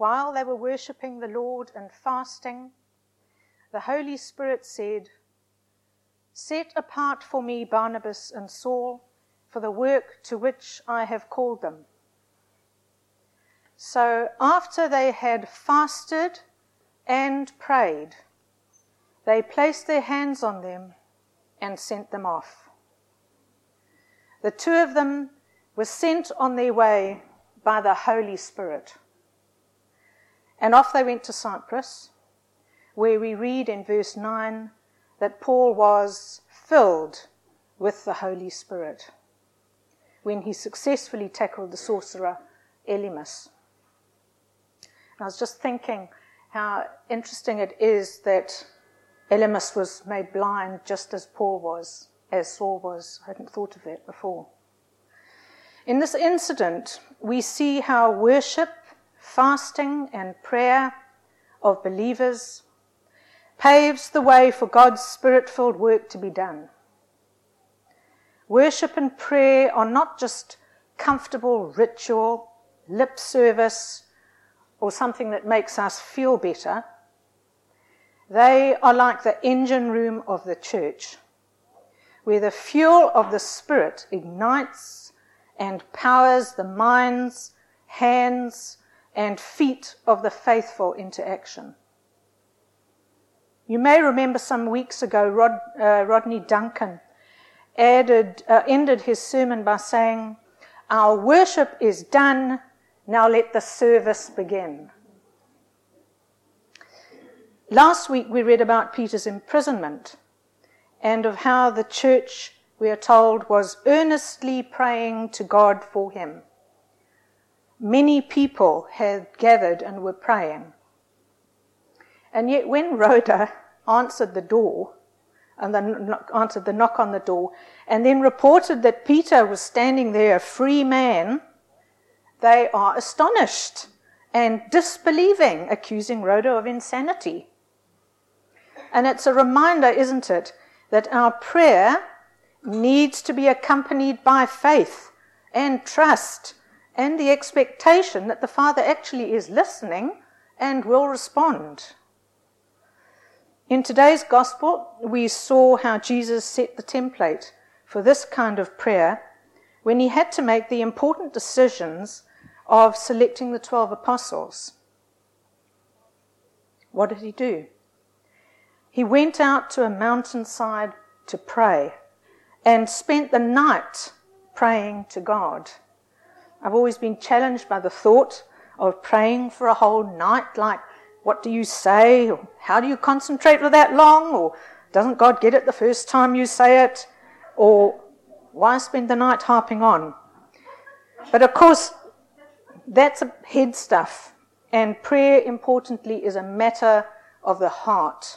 while they were worshipping the Lord and fasting, the Holy Spirit said, "Set apart for me Barnabas and Saul for the work to which I have called them." So after they had fasted and prayed, they placed their hands on them and sent them off. The two of them were sent on their way by the Holy Spirit. And off they went to Cyprus, where we read in verse 9 that Paul was filled with the Holy Spirit when he successfully tackled the sorcerer Elymas. And I was just thinking how interesting it is that Elymas was made blind just as Saul was. I hadn't thought of that before. In this incident, we see how worship, fasting, and prayer of believers paves the way for God's Spirit-filled work to be done. Worship and prayer are not just comfortable ritual, lip service, or something that makes us feel better. They are like the engine room of the church, where the fuel of the Spirit ignites and powers the minds, hands, and feet of the faithful into action. You may remember some weeks ago, Rodney Duncan ended his sermon by saying, "Our worship is done, now let the service begin." Last week we read about Peter's imprisonment and of how the church, we are told, was earnestly praying to God for him. Many people had gathered and were praying. And yet when Rhoda answered the door, and then answered the knock on the door, and then reported that Peter was standing there, a free man, they are astonished and disbelieving, accusing Rhoda of insanity. And it's a reminder, isn't it, that our prayer needs to be accompanied by faith and trust and the expectation that the Father actually is listening and will respond. In today's gospel, we saw how Jesus set the template for this kind of prayer when he had to make the important decisions of selecting the 12 apostles. What did he do? He went out to a mountainside to pray and spent the night praying to God. I've always been challenged by the thought of praying for a whole night, like, what do you say? Or how do you concentrate for that long? Or doesn't God get it the first time you say it? Or why spend the night harping on? But of course, that's head stuff. And prayer, importantly, is a matter of the heart.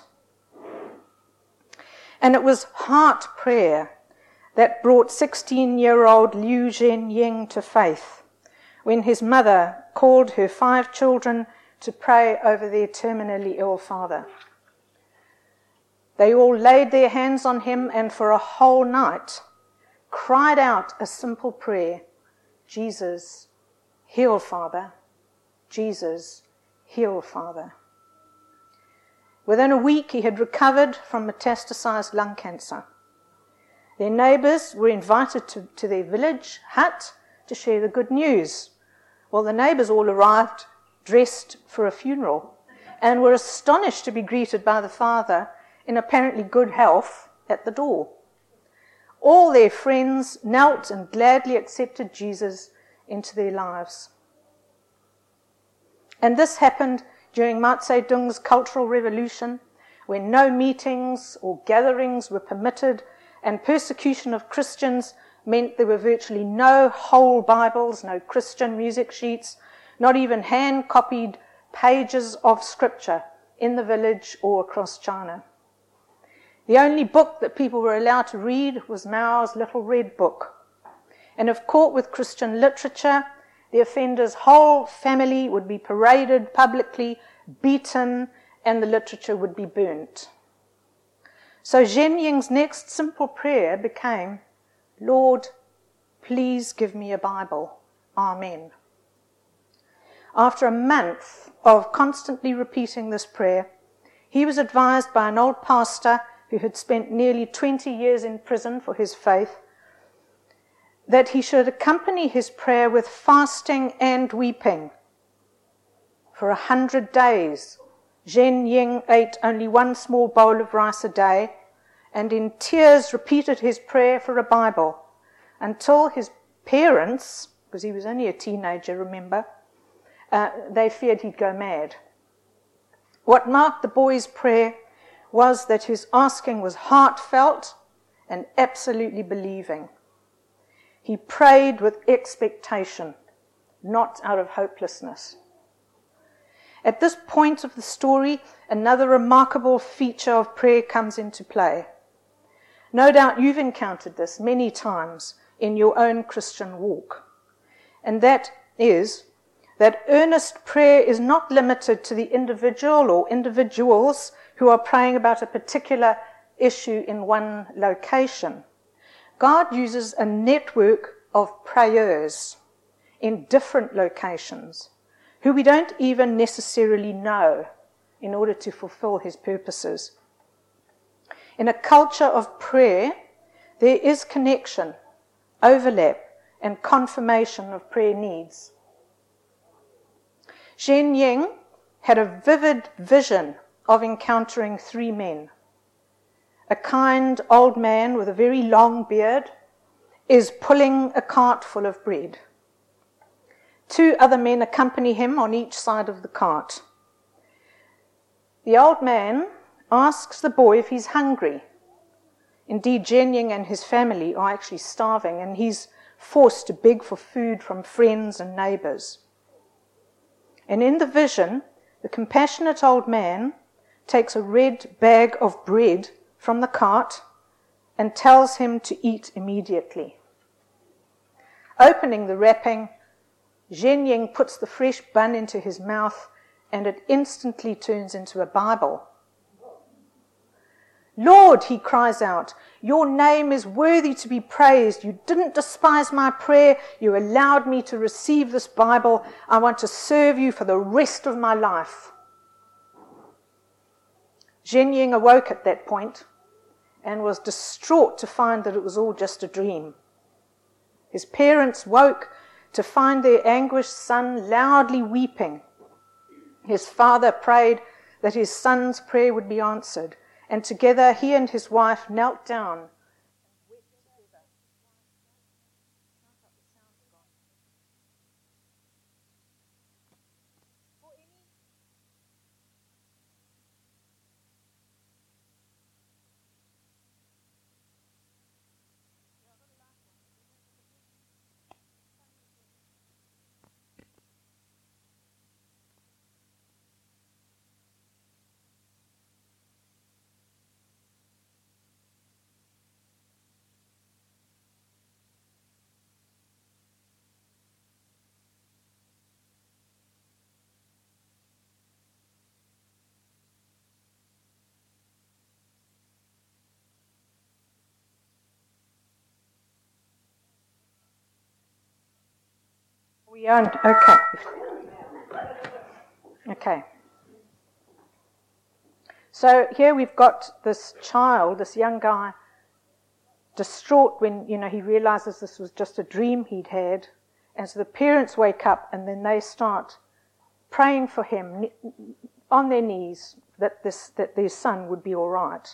And it was heart prayer that brought 16-year-old Liu Zhenying to faith when his mother called her 5 children to pray over their terminally ill father. They all laid their hands on him and for a whole night cried out a simple prayer, "Jesus, heal Father. Jesus, heal Father." Within a week, he had recovered from metastasized lung cancer. Their neighbors were invited to their village hut to share the good news. Well, the neighbors all arrived dressed for a funeral and were astonished to be greeted by the father in apparently good health at the door. All their friends knelt and gladly accepted Jesus into their lives. And this happened during Mao Zedong's Cultural Revolution, when no meetings or gatherings were permitted and persecution of Christians meant there were virtually no whole Bibles, no Christian music sheets, not even hand-copied pages of scripture in the village or across China. The only book that people were allowed to read was Mao's Little Red Book. And if caught with Christian literature, the offender's whole family would be paraded publicly, beaten, and the literature would be burnt. So Zhenying's next simple prayer became, "Lord, please give me a Bible. Amen." After a month of constantly repeating this prayer, he was advised by an old pastor who had spent nearly 20 years in prison for his faith that he should accompany his prayer with fasting and weeping. For 100 days, Zhen Ying ate only one small bowl of rice a day and in tears repeated his prayer for a Bible until his parents, because he was only a teenager, remember, they feared he'd go mad. What marked the boy's prayer was that his asking was heartfelt and absolutely believing. He prayed with expectation, not out of hopelessness. At this point of the story, another remarkable feature of prayer comes into play. No doubt you've encountered this many times in your own Christian walk. And that is that earnest prayer is not limited to the individual or individuals who are praying about a particular issue in one location. God uses a network of prayers in different locations who we don't even necessarily know in order to fulfill his purposes. In a culture of prayer, there is connection, overlap, and confirmation of prayer needs. Zhen Ying had a vivid vision of encountering 3 men. A kind old man with a very long beard is pulling a cart full of bread. 2 other men accompany him on each side of the cart. The old man asks the boy if he's hungry. Indeed, Zhen Ying and his family are actually starving, and he's forced to beg for food from friends and neighbors. And in the vision, the compassionate old man takes a red bag of bread from the cart and tells him to eat immediately. Opening the wrapping, Zhen Ying puts the fresh bun into his mouth, and it instantly turns into a Bible. "Lord," he cries out, "your name is worthy to be praised. You didn't despise my prayer. You allowed me to receive this Bible. I want to serve you for the rest of my life." Zhen Ying awoke at that point and was distraught to find that it was all just a dream. His parents woke to find their anguished son loudly weeping. His father prayed that his son's prayer would be answered, and together he and his wife knelt down. We aren't, okay. Okay. So here we've got this child, this young guy, distraught when, he realizes this was just a dream he'd had. And so the parents wake up and then they start praying for him on their knees that their son would be all right.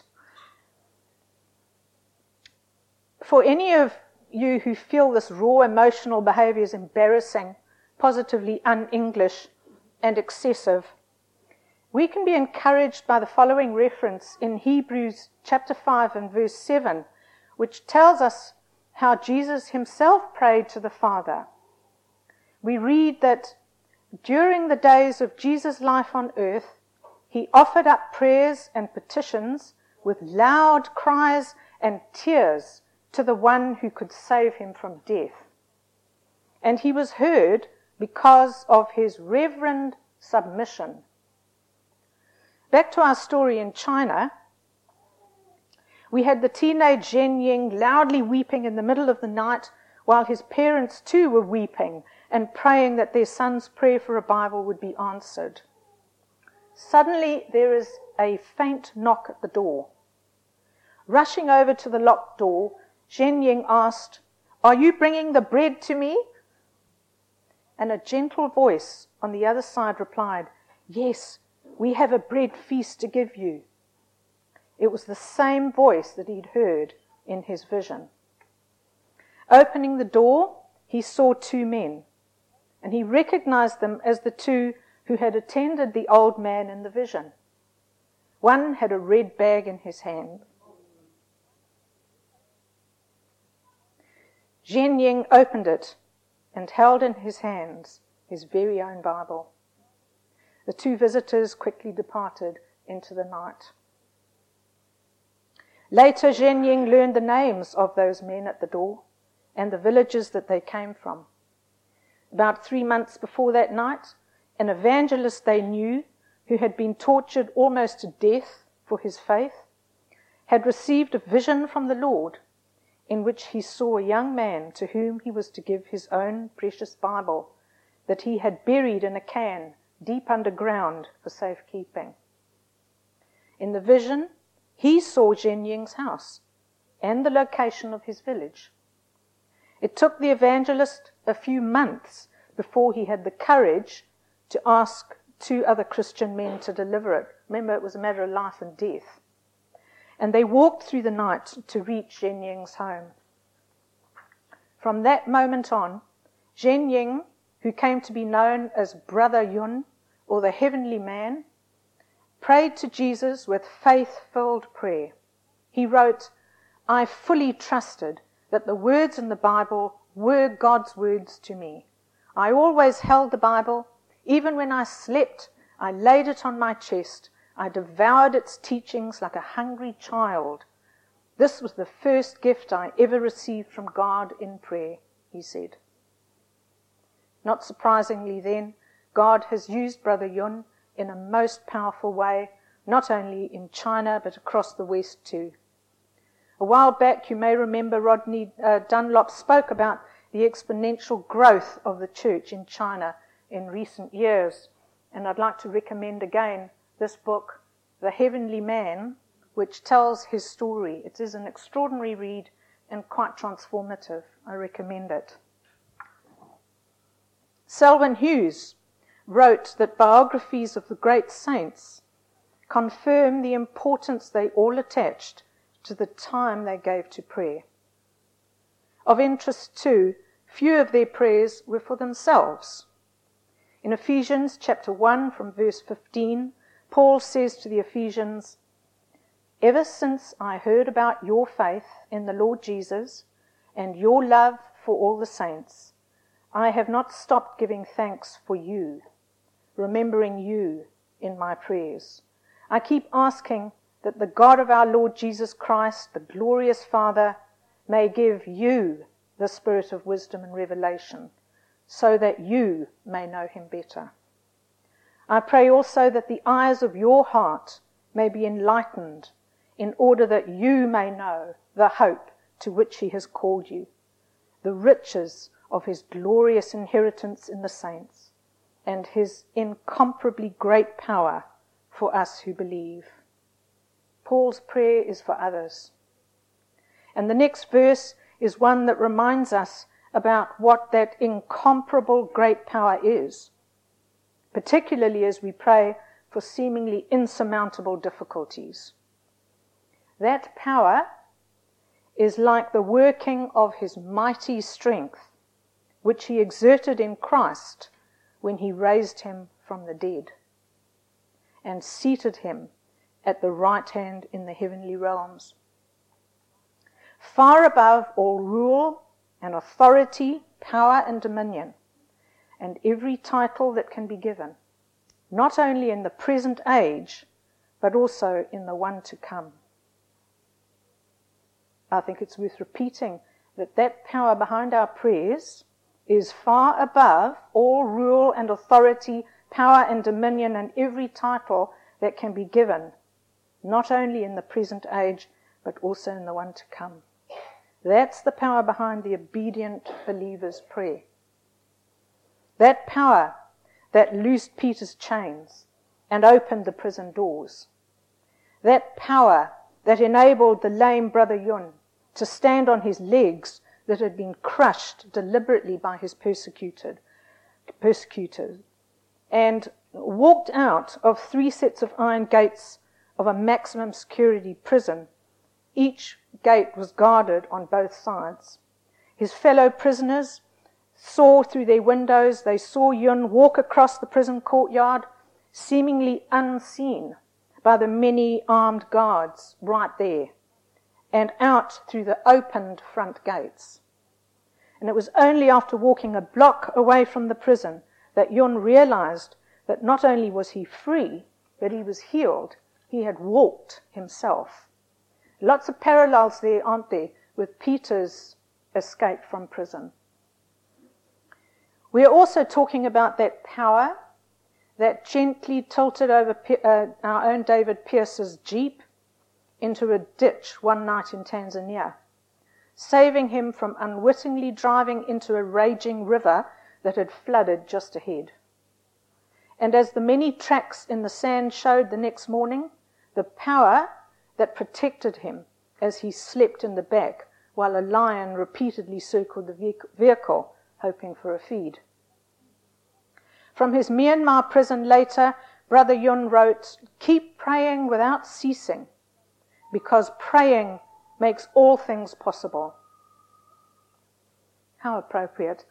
For any of you who feel this raw emotional behavior is embarrassing, positively un-English, and excessive, we can be encouraged by the following reference in Hebrews chapter 5 and verse 7, which tells us how Jesus himself prayed to the Father. We read that during the days of Jesus' life on earth, he offered up prayers and petitions with loud cries and tears to the one who could save him from death. And he was heard because of his reverent submission. Back to our story in China, we had the teenage Zhen Ying loudly weeping in the middle of the night while his parents too were weeping and praying that their son's prayer for a Bible would be answered. Suddenly there is a faint knock at the door. Rushing over to the locked door, Zhen Ying asked, "Are you bringing the bread to me?" And a gentle voice on the other side replied, "Yes, we have a bread feast to give you." It was the same voice that he'd heard in his vision. Opening the door, he saw two men, and he recognized them as the two who had attended the old man in the vision. One had a red bag in his hand. Zhen Ying opened it and held in his hands his very own Bible. The two visitors quickly departed into the night. Later, Zhen Ying learned the names of those men at the door and the villages that they came from. About 3 months before that night, an evangelist they knew, who had been tortured almost to death for his faith, had received a vision from the Lord in which he saw a young man to whom he was to give his own precious Bible that he had buried in a can deep underground for safekeeping. In the vision, he saw Zhen Ying's house and the location of his village. It took the evangelist a few months before he had the courage to ask 2 other Christian men to deliver it. Remember, it was a matter of life and death. And they walked through the night to reach Zhen Ying's home. From that moment on, Zhen Ying, who came to be known as Brother Yun, or the Heavenly Man, prayed to Jesus with faith-filled prayer. He wrote, "I fully trusted that the words in the Bible were God's words to me. I always held the Bible. Even when I slept, I laid it on my chest. I devoured its teachings like a hungry child. This was the first gift I ever received from God in prayer," he said. Not surprisingly then, God has used Brother Yun in a most powerful way, not only in China but across the West too. A while back, you may remember Rodney Dunlop spoke about the exponential growth of the church in China in recent years, and I'd like to recommend again this book, The Heavenly Man, which tells his story. It is an extraordinary read and quite transformative. I recommend it. Selwyn Hughes wrote that biographies of the great saints confirm the importance they all attached to the time they gave to prayer. Of interest too, few of their prayers were for themselves. In Ephesians chapter 1 from verse 15, Paul says to the Ephesians, "Ever since I heard about your faith in the Lord Jesus and your love for all the saints, I have not stopped giving thanks for you, remembering you in my prayers. I keep asking that the God of our Lord Jesus Christ, the glorious Father, may give you the spirit of wisdom and revelation, so that you may know him better. I pray also that the eyes of your heart may be enlightened, in order that you may know the hope to which he has called you, the riches of his glorious inheritance in the saints, and his incomparably great power for us who believe." Paul's prayer is for others. And the next verse is one that reminds us about what that incomparable great power is, particularly as we pray for seemingly insurmountable difficulties. That power is like the working of his mighty strength, which he exerted in Christ when he raised him from the dead and seated him at the right hand in the heavenly realms. Far above all rule and authority, power and dominion, and every title that can be given, not only in the present age, but also in the one to come. I think it's worth repeating that that power behind our prayers is far above all rule and authority, power and dominion, and every title that can be given, not only in the present age, but also in the one to come. That's the power behind the obedient believer's prayer. That power that loosed Peter's chains and opened the prison doors. That power that enabled the lame Brother Yun to stand on his legs that had been crushed deliberately by his persecutors, and walked out of 3 sets of iron gates of a maximum security prison. Each gate was guarded on both sides. His fellow prisoners saw through their windows, they saw Yun walk across the prison courtyard, seemingly unseen by the many armed guards right there, and out through the opened front gates. And it was only after walking a block away from the prison that Yun realized that not only was he free, but he was healed. He had walked himself. Lots of parallels there, aren't there, with Peter's escape from prison. We are also talking about that power that gently tilted over our own David Pierce's Jeep into a ditch one night in Tanzania, saving him from unwittingly driving into a raging river that had flooded just ahead. And as the many tracks in the sand showed the next morning, the power that protected him as he slept in the back while a lion repeatedly circled the vehicle, hoping for a feed. From his Myanmar prison later, Brother Yun wrote, "Keep praying without ceasing, because praying makes all things possible." How appropriate.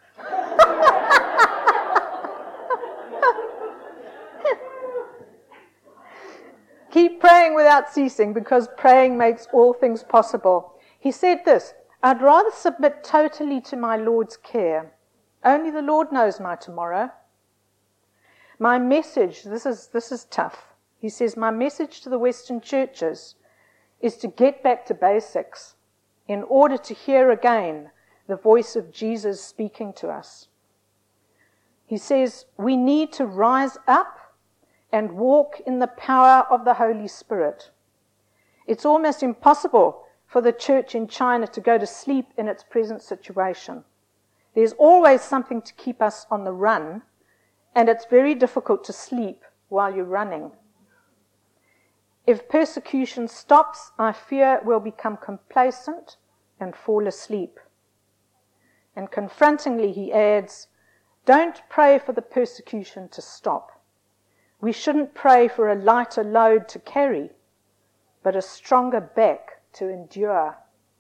Keep praying without ceasing, because praying makes all things possible. He said this, "I'd rather submit totally to my Lord's care. Only the Lord knows my tomorrow. My message," this is tough. He says, "My message to the Western churches is to get back to basics in order to hear again the voice of Jesus speaking to us." He says, "We need to rise up and walk in the power of the Holy Spirit. It's almost impossible for the church in China to go to sleep in its present situation. There's always something to keep us on the run, and it's very difficult to sleep while you're running. If persecution stops, I fear we'll become complacent and fall asleep." And confrontingly, he adds, "Don't pray for the persecution to stop. We shouldn't pray for a lighter load to carry, but a stronger back to endure."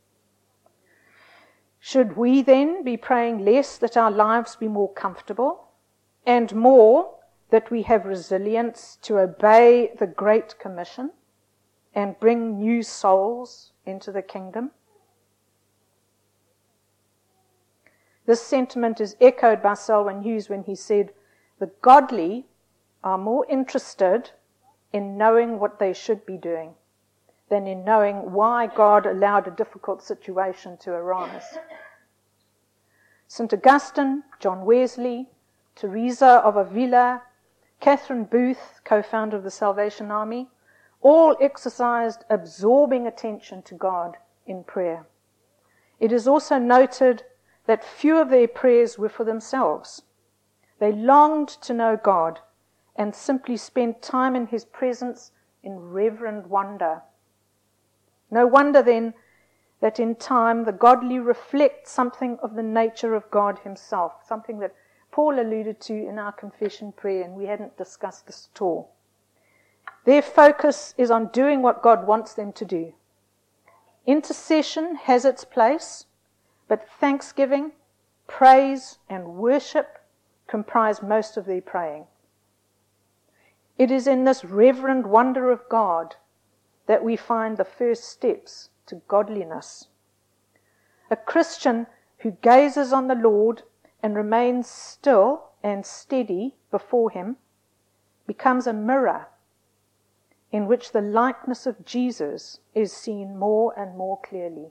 Should we then be praying less that our lives be more comfortable, and more that we have resilience to obey the Great Commission and bring new souls into the kingdom? This sentiment is echoed by Selwyn Hughes when he said, "The godly are more interested in knowing what they should be doing than in knowing why God allowed a difficult situation to arise." St. Augustine, John Wesley, Teresa of Avila, Catherine Booth, co-founder of the Salvation Army, all exercised absorbing attention to God in prayer. It is also noted that few of their prayers were for themselves. They longed to know God and simply spent time in his presence in reverent wonder. No wonder then that in time the godly reflect something of the nature of God himself, something that Paul alluded to in our confession prayer, and we hadn't discussed this at all. Their focus is on doing what God wants them to do. Intercession has its place, but thanksgiving, praise, and worship comprise most of their praying. It is in this reverent wonder of God that we find the first steps to godliness. A Christian who gazes on the Lord and remains still and steady before him becomes a mirror in which the likeness of Jesus is seen more and more clearly.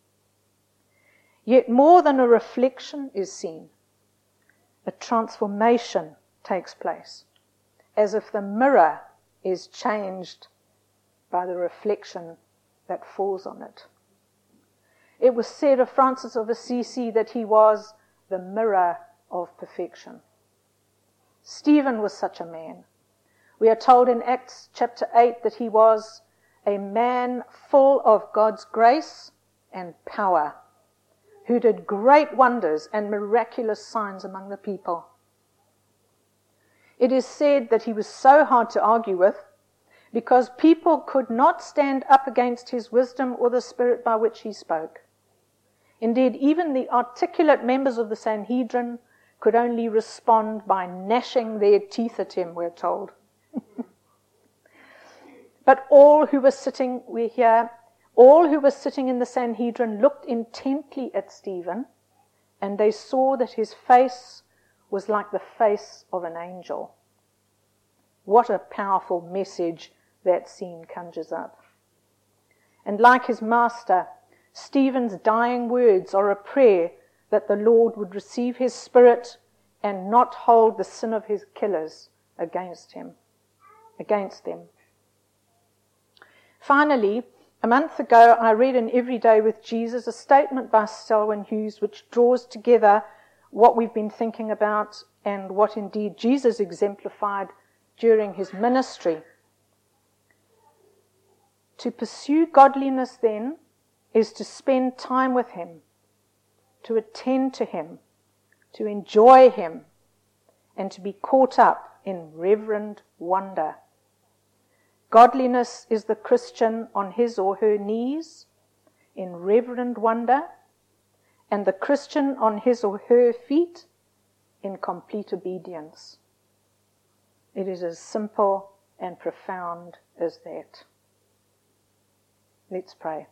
Yet more than a reflection is seen, a transformation takes place, as if the mirror is changed by the reflection that falls on it. It was said of Francis of Assisi that he was the mirror of perfection. Stephen was such a man. We are told in Acts chapter 8 that he was a man full of God's grace and power, who did great wonders and miraculous signs among the people. It is said that he was so hard to argue with because people could not stand up against his wisdom or the spirit by which he spoke. Indeed, even the articulate members of the Sanhedrin could only respond by gnashing their teeth at him, we're told. But all who were sitting in the Sanhedrin looked intently at Stephen, and they saw that his face was like the face of an angel. What a powerful message that scene conjures up. And like his master, Stephen's dying words are a prayer that the Lord would receive his spirit and not hold the sin of his killers against them. Finally, a month ago I read in Every Day with Jesus a statement by Selwyn Hughes which draws together what we've been thinking about and what indeed Jesus exemplified during his ministry. To pursue godliness, then, is to spend time with him, to attend to him, to enjoy him, and to be caught up in reverent wonder. Godliness is the Christian on his or her knees in reverent wonder, and the Christian on his or her feet in complete obedience. It is as simple and profound as that. Let's pray.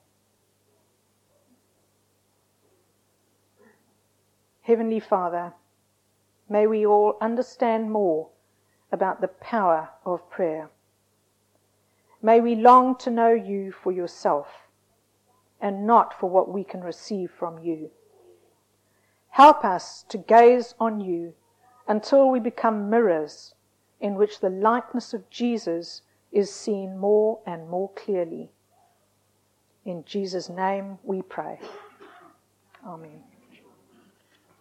Heavenly Father, may we all understand more about the power of prayer. May we long to know you for yourself and not for what we can receive from you. Help us to gaze on you until we become mirrors in which the likeness of Jesus is seen more and more clearly. In Jesus' name we pray. Amen.